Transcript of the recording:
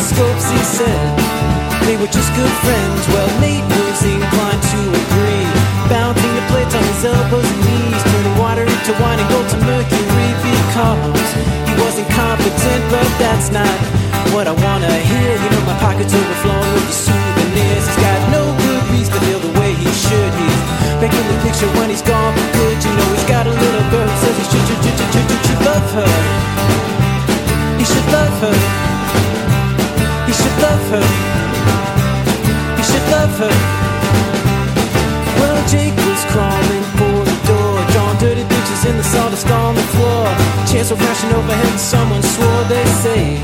Scopes, he said they were just good friends. Well, Nate was inclined to agree, bouncing the plates on his elbows and knees, turning water into wine and gold to mercury, because he wasn't competent. But that's not what I wanna hear. You know, my pockets overflowing with the souvenirs. He's got no good reason to feel the way he should. He's back in the picture when he's gone for good. You know, he's got a little girl who says he should love her. He should love her. He should love her. He should love her. Well, Jake was crawling for the door, drawing dirty dishes in the sawdust on the floor. Chairs were crashing overhead and someone swore. They say